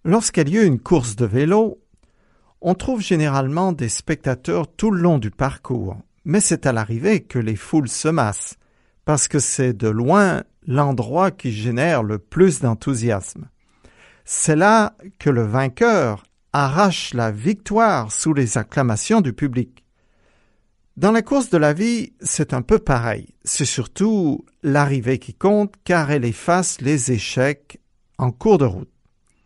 Lorsqu'il y a une course de vélo, on trouve généralement des spectateurs tout le long du parcours, mais c'est à l'arrivée que les foules se massent, parce que c'est de loin l'endroit qui génère le plus d'enthousiasme. C'est là que le vainqueur arrache la victoire sous les acclamations du public. Dans la course de la vie, c'est un peu pareil. C'est surtout l'arrivée qui compte, car elle efface les échecs en cours de route.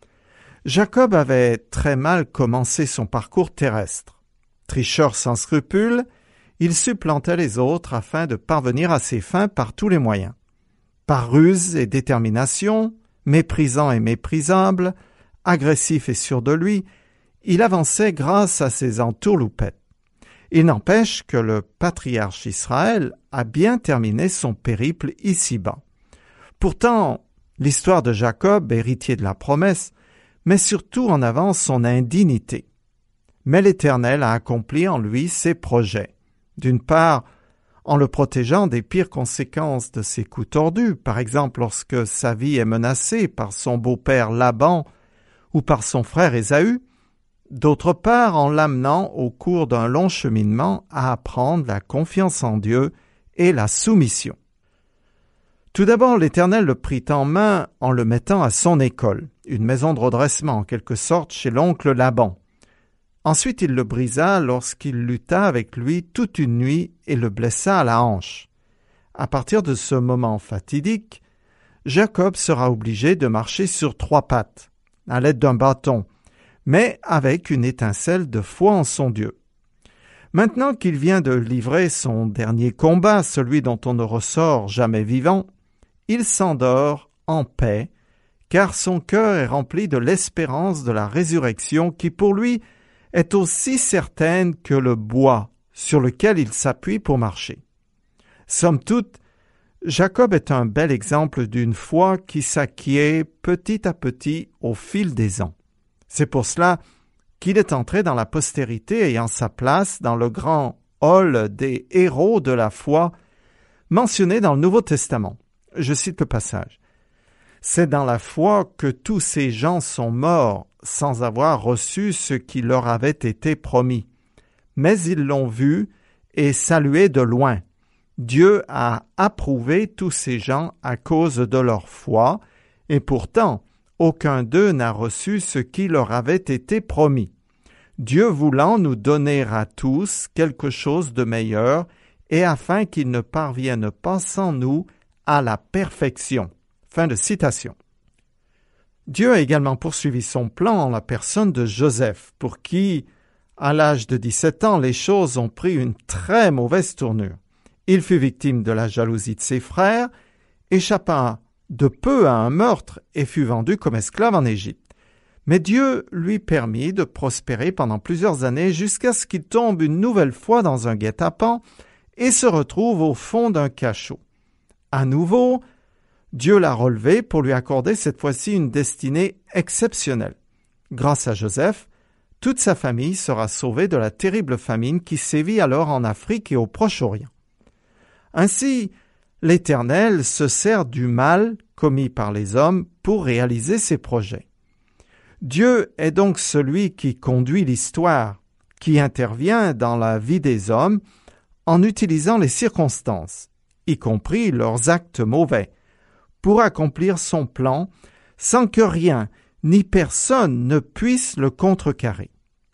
Jacob avait très mal commencé son parcours terrestre. Tricheur sans scrupules, il supplantait les autres afin de parvenir à ses fins par tous les moyens. Par ruse et détermination, méprisant et méprisable, agressif et sûr de lui, il avançait grâce à ses entourloupettes. Il n'empêche que le patriarche Israël a bien terminé son périple ici-bas. Pourtant, l'histoire de Jacob, héritier de la promesse, met surtout en avant son indignité. Mais l'Éternel a accompli en lui ses projets. D'une part, en le protégeant des pires conséquences de ses coups tordus, par exemple lorsque sa vie est menacée par son beau-père Laban ou par son frère Ésaü, d'autre part en l'amenant au cours d'un long cheminement à apprendre la confiance en Dieu et la soumission. Tout d'abord, l'Éternel le prit en main en le mettant à son école, une maison de redressement en quelque sorte chez l'oncle Laban. Ensuite, il le brisa lorsqu'il lutta avec lui toute une nuit et le blessa à la hanche. À partir de ce moment fatidique, Jacob sera obligé de marcher sur 3 pattes, à l'aide d'un bâton, mais avec une étincelle de foi en son Dieu. Maintenant qu'il vient de livrer son dernier combat, celui dont on ne ressort jamais vivant, il s'endort en paix, car son cœur est rempli de l'espérance de la résurrection qui pour lui est aussi certaine que le bois sur lequel il s'appuie pour marcher. Somme toute, Jacob est un bel exemple d'une foi qui s'acquiert petit à petit au fil des ans. C'est pour cela qu'il est entré dans la postérité ayant sa place dans le grand hall des héros de la foi mentionné dans le Nouveau Testament. Je cite le passage. « C'est dans la foi que tous ces gens sont morts sans avoir reçu ce qui leur avait été promis. Mais ils l'ont vu et salué de loin. Dieu a approuvé tous ces gens à cause de leur foi, et pourtant, aucun d'eux n'a reçu ce qui leur avait été promis. Dieu voulant nous donner à tous quelque chose de meilleur, et afin qu'ils ne parviennent pas sans nous à la perfection. » Fin de citation. Dieu a également poursuivi son plan en la personne de Joseph, pour qui, à l'âge de 17 ans, les choses ont pris une très mauvaise tournure. Il fut victime de la jalousie de ses frères, échappa de peu à un meurtre et fut vendu comme esclave en Égypte. Mais Dieu lui permit de prospérer pendant plusieurs années jusqu'à ce qu'il tombe une nouvelle fois dans un guet-apens et se retrouve au fond d'un cachot. À nouveau, Dieu l'a relevé pour lui accorder cette fois-ci une destinée exceptionnelle. Grâce à Joseph, toute sa famille sera sauvée de la terrible famine qui sévit alors en Afrique et au Proche-Orient. Ainsi, l'Éternel se sert du mal commis par les hommes pour réaliser ses projets. Dieu est donc celui qui conduit l'histoire, qui intervient dans la vie des hommes en utilisant les circonstances, y compris leurs actes mauvais, pour accomplir son plan sans que rien ni personne ne puisse le contrecarrer.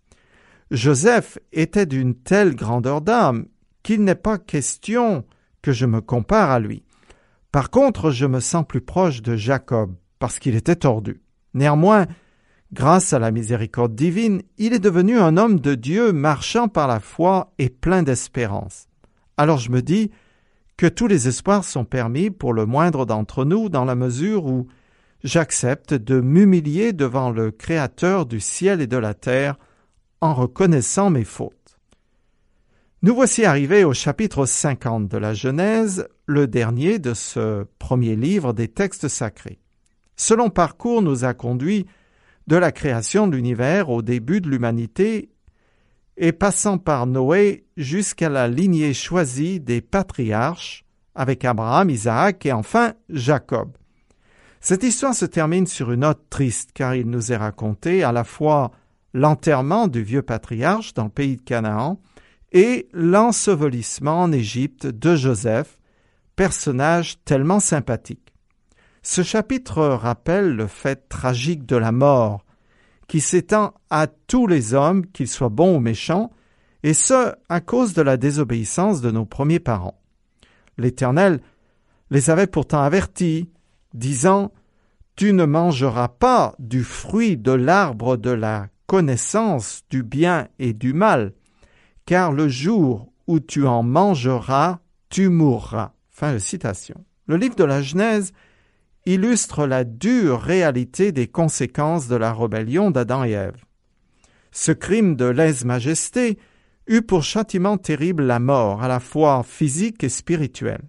Joseph était d'une telle grandeur d'âme qu'il n'est pas question que je me compare à lui. Par contre, je me sens plus proche de Jacob parce qu'il était tordu. Néanmoins, grâce à la miséricorde divine, il est devenu un homme de Dieu marchant par la foi et plein d'espérance. Alors je me dis que tous les espoirs sont permis pour le moindre d'entre nous dans la mesure où j'accepte de m'humilier devant le Créateur du ciel et de la terre en reconnaissant mes fautes. Nous voici arrivés au chapitre 50 de la Genèse, le dernier de ce premier livre des textes sacrés. Ce long parcours nous a conduits de la création de l'univers au début de l'humanité et passant par Noé jusqu'à la lignée choisie des patriarches avec Abraham, Isaac et enfin Jacob. Cette histoire se termine sur une note triste car il nous est raconté à la fois l'enterrement du vieux patriarche dans le pays de Canaan et l'ensevelissement en Égypte de Joseph, personnage tellement sympathique. Ce chapitre rappelle le fait tragique de la mort, qui s'étend à tous les hommes, qu'ils soient bons ou méchants, et ce, à cause de la désobéissance de nos premiers parents. L'Éternel les avait pourtant avertis, disant « Tu ne mangeras pas du fruit de l'arbre de la connaissance du bien et du mal, car le jour où tu en mangeras, tu mourras. » Fin de citation. Le livre de la Genèse illustre la dure réalité des conséquences de la rébellion d'Adam et Ève. Ce crime de lèse-majesté eut pour châtiment terrible la mort, à la fois physique et spirituelle.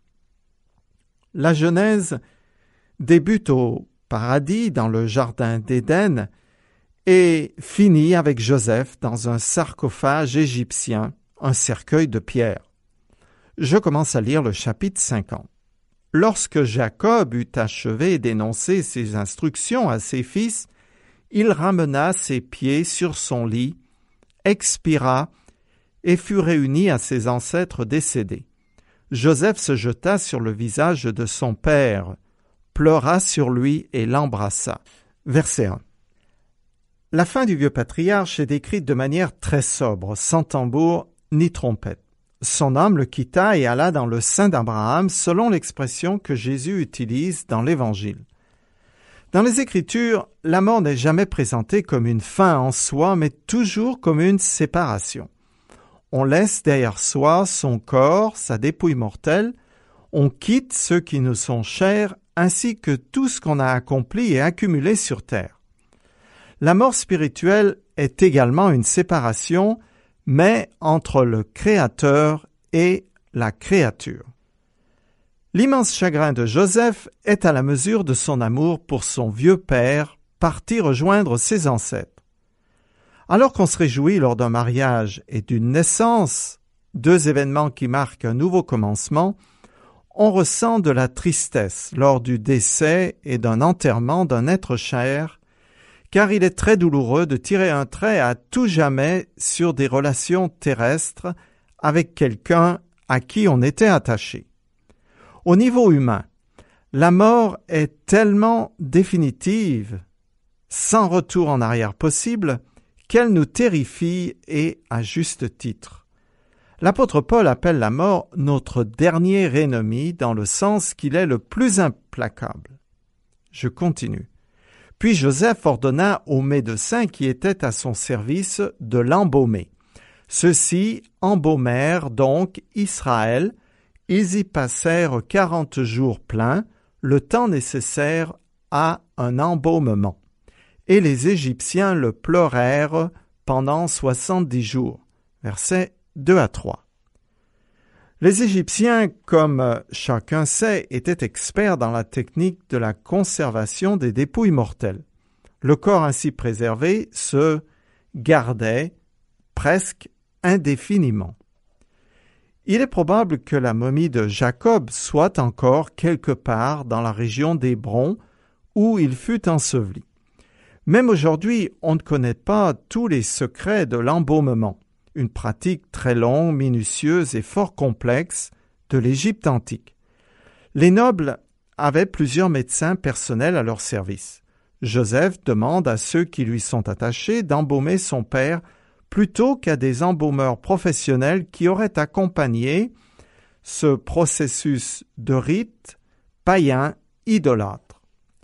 La Genèse débute au paradis, dans le jardin d'Éden, et finit avec Joseph dans un sarcophage égyptien, un cercueil de pierre. Je commence à lire le chapitre 50. Lorsque Jacob eut achevé d'énoncer ses instructions à ses fils, il ramena ses pieds sur son lit, expira et fut réuni à ses ancêtres décédés. Joseph se jeta sur le visage de son père, pleura sur lui et l'embrassa. Verset 1. La fin du vieux patriarche est décrite de manière très sobre, sans tambour ni trompette. Son âme le quitta et alla dans le sein d'Abraham, selon l'expression que Jésus utilise dans l'Évangile. Dans les Écritures, la mort n'est jamais présentée comme une fin en soi, mais toujours comme une séparation. On laisse derrière soi son corps, sa dépouille mortelle, on quitte ceux qui nous sont chers, ainsi que tout ce qu'on a accompli et accumulé sur terre. La mort spirituelle est également une séparation, mais entre le Créateur et la créature. L'immense chagrin de Joseph est à la mesure de son amour pour son vieux père, parti rejoindre ses ancêtres. Alors qu'on se réjouit lors d'un mariage et d'une naissance, deux événements qui marquent un nouveau commencement, on ressent de la tristesse lors du décès et d'un enterrement d'un être cher, car il est très douloureux de tirer un trait à tout jamais sur des relations terrestres avec quelqu'un à qui on était attaché. Au niveau humain, la mort est tellement définitive, sans retour en arrière possible, qu'elle nous terrifie et à juste titre. L'apôtre Paul appelle la mort notre dernier ennemi dans le sens qu'il est le plus implacable. Je continue. Puis Joseph ordonna aux médecins qui étaient à son service de l'embaumer. Ceux-ci embaumèrent donc Israël. Ils y passèrent 40 jours pleins, le temps nécessaire à un embaumement. Et les Égyptiens le pleurèrent pendant 70 jours. Versets 2 à 3. Les Égyptiens, comme chacun sait, étaient experts dans la technique de la conservation des dépouilles mortelles. Le corps ainsi préservé se gardait presque indéfiniment. Il est probable que la momie de Jacob soit encore quelque part dans la région d'Hébron où il fut enseveli. Même aujourd'hui, on ne connaît pas tous les secrets de l'embaumement, une pratique très longue, minutieuse et fort complexe de l'Égypte antique. Les nobles avaient plusieurs médecins personnels à leur service. Joseph demande à ceux qui lui sont attachés d'embaumer son père plutôt qu'à des embaumeurs professionnels qui auraient accompagné ce processus de rite païen idolâtre.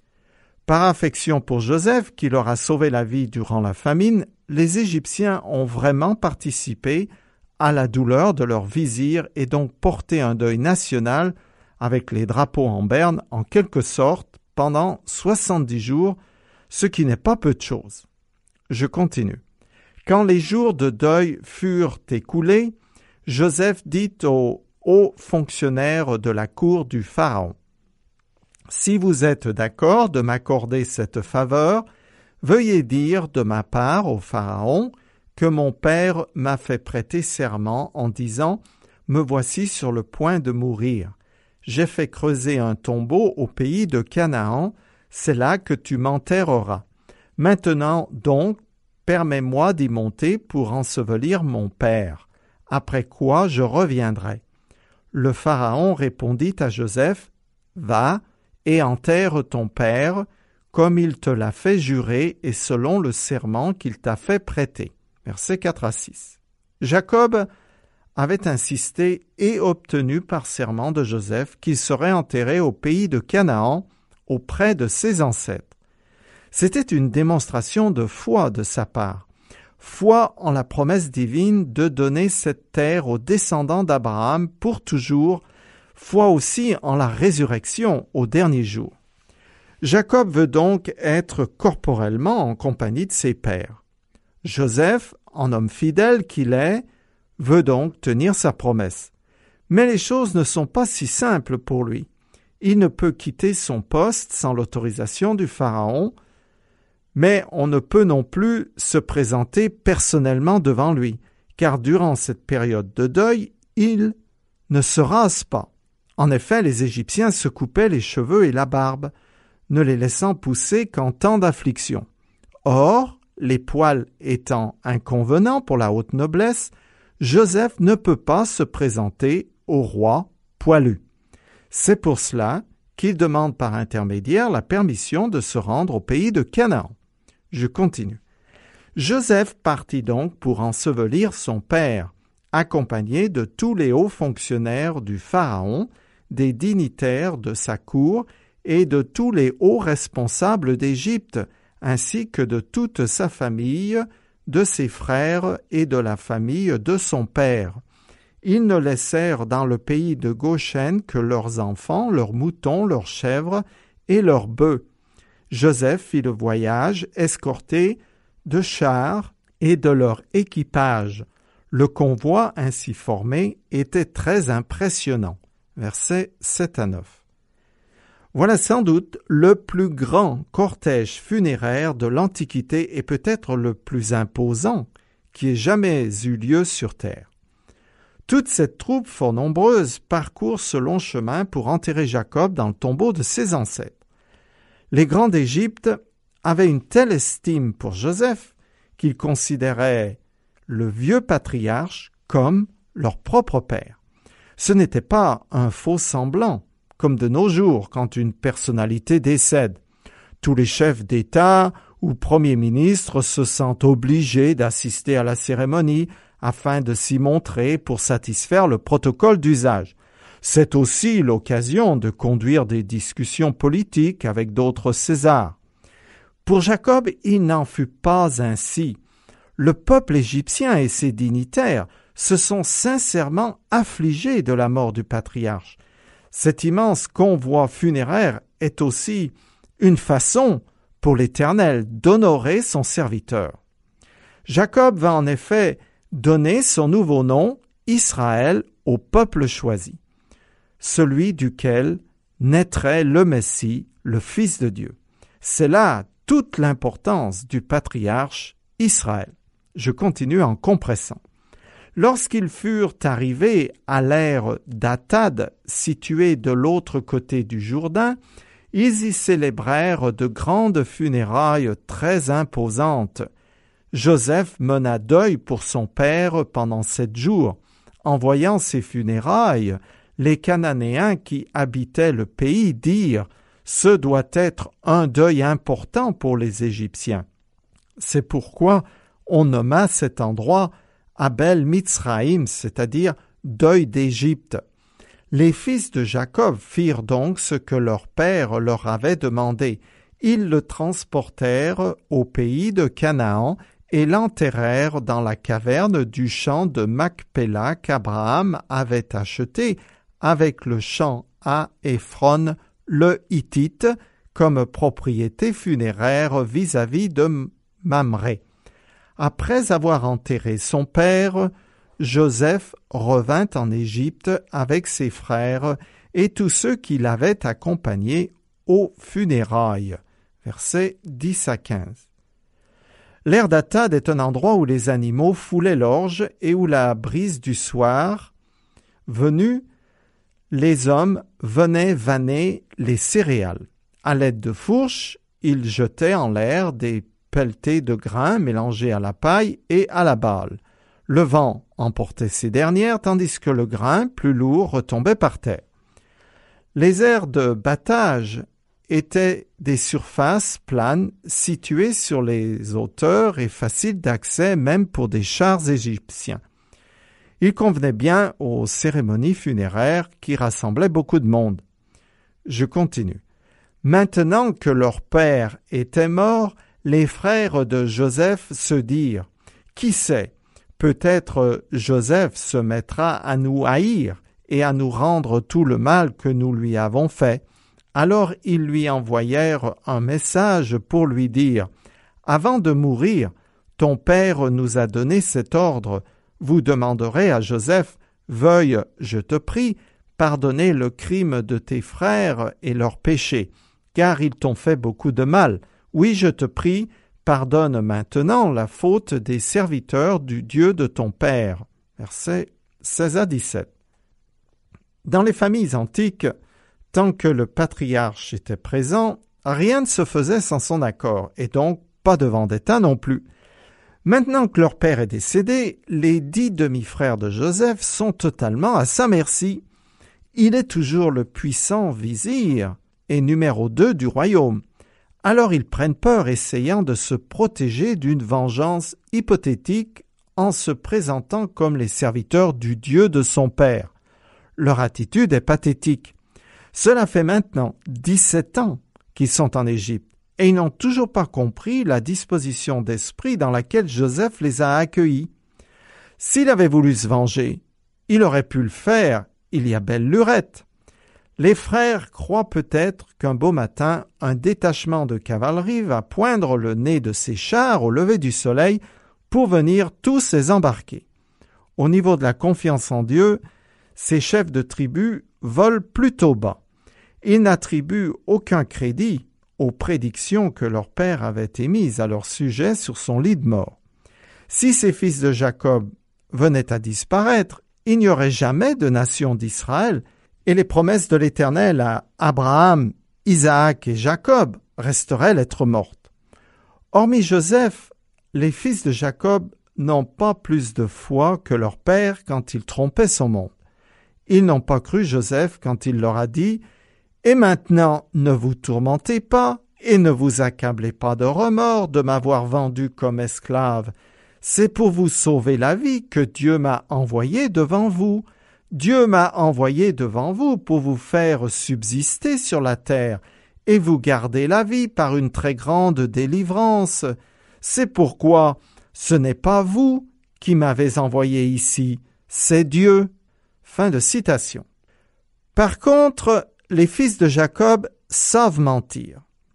Par affection pour Joseph, qui leur a sauvé la vie durant la famine, les Égyptiens ont vraiment participé à la douleur de leur vizir et donc porté un deuil national avec les drapeaux en berne en quelque sorte pendant 70 jours, ce qui n'est pas peu de choses. Je continue. Quand les jours de deuil furent écoulés, Joseph dit aux hauts fonctionnaires de la cour du Pharaon, « Si vous êtes d'accord de m'accorder cette faveur, veuillez dire de ma part au Pharaon que mon père m'a fait prêter serment en disant « Me voici sur le point de mourir. J'ai fait creuser un tombeau au pays de Canaan c'est là que tu m'enterreras. Maintenant donc, permets-moi d'y monter pour ensevelir mon père, après quoi je reviendrai. Le Pharaon répondit à Joseph, « Va et enterre ton père, comme il te l'a fait jurer et selon le serment qu'il t'a fait prêter. » Versets 4 à 6. Jacob avait insisté et obtenu par serment de Joseph qu'il serait enterré au pays de Canaan, auprès de ses ancêtres. C'était une démonstration de foi de sa part, foi en la promesse divine de donner cette terre aux descendants d'Abraham pour toujours, foi aussi en la résurrection au dernier jour. Jacob veut donc être corporellement en compagnie de ses pères. Joseph, en homme fidèle qu'il est, veut donc tenir sa promesse. Mais les choses ne sont pas si simples pour lui. Il ne peut quitter son poste sans l'autorisation du Pharaon, mais on ne peut non plus se présenter personnellement devant lui, car durant cette période de deuil, il ne se rase pas. En effet, les Égyptiens se coupaient les cheveux et la barbe, ne les laissant pousser qu'en temps d'affliction. Or, les poils étant inconvenants pour la haute noblesse, Joseph ne peut pas se présenter au roi poilu. C'est pour cela qu'il demande par intermédiaire la permission de se rendre au pays de Canaan. Je continue. Joseph partit donc pour ensevelir son père, accompagné de tous les hauts fonctionnaires du Pharaon, des dignitaires de sa cour et de tous les hauts responsables d'Égypte, ainsi que de toute sa famille, de ses frères et de la famille de son père. Ils ne laissèrent dans le pays de Goshen que leurs enfants, leurs moutons, leurs chèvres et leurs bœufs. Joseph fit le voyage escorté de chars et de leur équipage. Le convoi ainsi formé était très impressionnant. Versets 7 à 9. Voilà sans doute le plus grand cortège funéraire de l'Antiquité et peut-être le plus imposant qui ait jamais eu lieu sur terre. Toute cette troupe fort nombreuse parcourt ce long chemin pour enterrer Jacob dans le tombeau de ses ancêtres. Les grands d'Égypte avaient une telle estime pour Joseph qu'ils considéraient le vieux patriarche comme leur propre père. Ce n'était pas un faux semblant, comme de nos jours quand une personnalité décède. Tous les chefs d'État ou premiers ministres se sentent obligés d'assister à la cérémonie afin de s'y montrer pour satisfaire le protocole d'usage. C'est aussi l'occasion de conduire des discussions politiques avec d'autres Césars. Pour Jacob, il n'en fut pas ainsi. Le peuple égyptien et ses dignitaires se sont sincèrement affligés de la mort du patriarche. Cet immense convoi funéraire est aussi une façon pour l'Éternel d'honorer son serviteur. Jacob va en effet donner son nouveau nom, Israël, au peuple choisi, celui duquel naîtrait le Messie, le Fils de Dieu. C'est là toute l'importance du patriarche Israël. Je continue en compressant. Lorsqu'ils furent arrivés à l'ère d'Atad, située de l'autre côté du Jourdain, ils y célébrèrent de grandes funérailles très imposantes. Joseph mena deuil pour son père pendant 7 jours. En voyant ces funérailles, les Cananéens qui habitaient le pays dirent « Ce doit être un deuil important pour les Égyptiens ». C'est pourquoi on nomma cet endroit Abel Mitzraïm, c'est-à-dire deuil d'Égypte. Les fils de Jacob firent donc ce que leur père leur avait demandé. Ils le transportèrent au pays de Canaan et l'enterrèrent dans la caverne du champ de Macpéla qu'Abraham avait acheté avec le champ à Éphron le Hittite comme propriété funéraire vis-à-vis de Mamré. Après avoir enterré son père, Joseph revint en Égypte avec ses frères et tous ceux qui l'avaient accompagné aux funérailles. Versets 10 à 15. L'aire d'Atad est un endroit où les animaux foulaient l'orge et où la brise du soir venue, les hommes venaient vanner les céréales. À l'aide de fourches, ils jetaient en l'air des pelletées de grains mélangés à la paille et à la balle. Le vent emportait ces dernières, tandis que le grain, plus lourd, retombait par terre. Les aires de battage étaient des surfaces planes situées sur les hauteurs et faciles d'accès même pour des chars égyptiens. Ils convenaient bien aux cérémonies funéraires qui rassemblaient beaucoup de monde. Je continue. Maintenant que leur père était mort, les frères de Joseph se dirent « Qui sait, peut-être Joseph se mettra à nous haïr et à nous rendre tout le mal que nous lui avons fait. » Alors ils lui envoyèrent un message pour lui dire « Avant de mourir, ton père nous a donné cet ordre. Vous demanderez à Joseph « Veuille, je te prie, pardonner le crime de tes frères et leurs péchés, car ils t'ont fait beaucoup de mal. Oui, je te prie, pardonne maintenant la faute des serviteurs du Dieu de ton père. » Versets 16 à 17. Dans les familles antiques, tant que le patriarche était présent, rien ne se faisait sans son accord, et donc pas de vendetta non plus. Maintenant que leur père est décédé, les 10 demi-frères de Joseph sont totalement à sa merci. Il est toujours le puissant vizir et numéro 2 du royaume. Alors ils prennent peur, essayant de se protéger d'une vengeance hypothétique en se présentant comme les serviteurs du Dieu de son père. Leur attitude est pathétique. Cela fait maintenant 17 ans qu'ils sont en Égypte et ils n'ont toujours pas compris la disposition d'esprit dans laquelle Joseph les a accueillis. S'il avait voulu se venger, il aurait pu le faire, il y a belle lurette. Les frères croient peut-être qu'un beau matin, un détachement de cavalerie va poindre le nez de ces chars au lever du soleil pour venir tous les embarquer. Au niveau de la confiance en Dieu, ces chefs de tribu volent plutôt bas. Ils n'attribuent aucun crédit aux prédictions que leur père avait émises à leur sujet sur son lit de mort. Si ces fils de Jacob venaient à disparaître, il n'y aurait jamais de nation d'Israël et les promesses de l'Éternel à Abraham, Isaac et Jacob resteraient lettres mortes. Hormis Joseph, les fils de Jacob n'ont pas plus de foi que leur père quand il trompait son monde. Ils n'ont pas cru Joseph quand il leur a dit « Et maintenant, ne vous tourmentez pas et ne vous accablez pas de remords de m'avoir vendu comme esclave. C'est pour vous sauver la vie que Dieu m'a envoyé devant vous. Dieu m'a envoyé devant vous pour vous faire subsister sur la terre et vous garder la vie par une très grande délivrance. C'est pourquoi ce n'est pas vous qui m'avez envoyé ici, c'est Dieu. » Fin de citation. Par contre, les fils de Jacob savent mentir.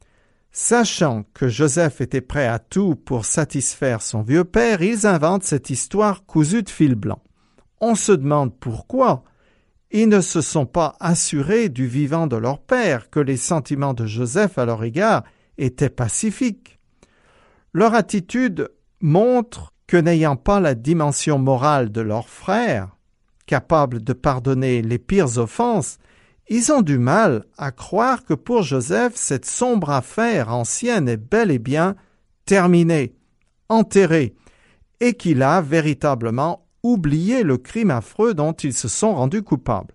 Sachant que Joseph était prêt à tout pour satisfaire son vieux père, ils inventent cette histoire cousue de fil blanc. On se demande pourquoi ils ne se sont pas assurés du vivant de leur père que les sentiments de Joseph à leur égard étaient pacifiques. Leur attitude montre que n'ayant pas la dimension morale de leur frère, capables de pardonner les pires offenses, ils ont du mal à croire que pour Joseph, cette sombre affaire ancienne est bel et bien terminée, enterrée, et qu'il a véritablement oublié le crime affreux dont ils se sont rendus coupables.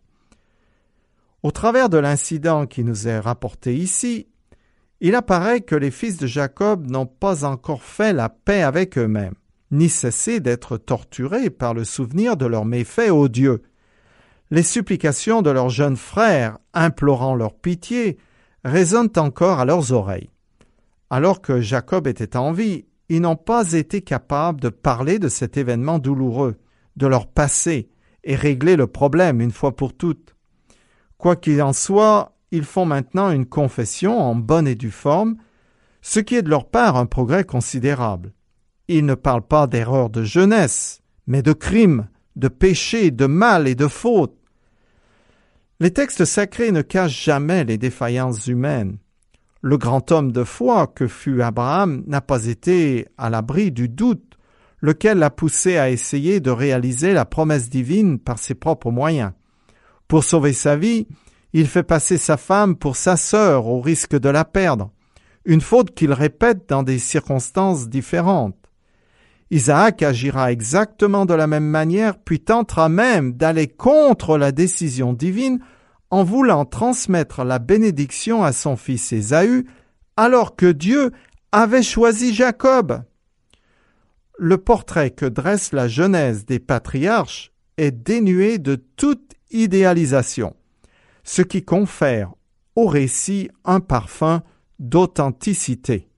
Au travers de l'incident qui nous est rapporté ici, il apparaît que les fils de Jacob n'ont pas encore fait la paix avec eux-mêmes, ni cessé d'être torturés par le souvenir de leurs méfaits odieux. Les supplications de leurs jeunes frères, implorant leur pitié, résonnent encore à leurs oreilles. Alors que Jacob était en vie, ils n'ont pas été capables de parler de cet événement douloureux, de leur passé, et régler le problème une fois pour toutes. Quoi qu'il en soit, ils font maintenant une confession en bonne et due forme, ce qui est de leur part un progrès considérable. Ils ne parlent pas d'erreurs de jeunesse, mais de crimes, de péchés, de mal et de fautes. Les textes sacrés ne cachent jamais les défaillances humaines. Le grand homme de foi que fut Abraham n'a pas été à l'abri du doute, lequel l'a poussé à essayer de réaliser la promesse divine par ses propres moyens. Pour sauver sa vie, Il fait passer sa femme pour sa sœur au risque de la perdre, une faute qu'il répète dans des circonstances différentes. Isaac agira exactement de la même manière, puis tentera même d'aller contre la décision divine en voulant transmettre la bénédiction à son fils Ésaü, alors que Dieu avait choisi Jacob. Le portrait que dresse la Genèse des patriarches est dénué de toute idéalisation, ce qui confère au récit un parfum d'authenticité.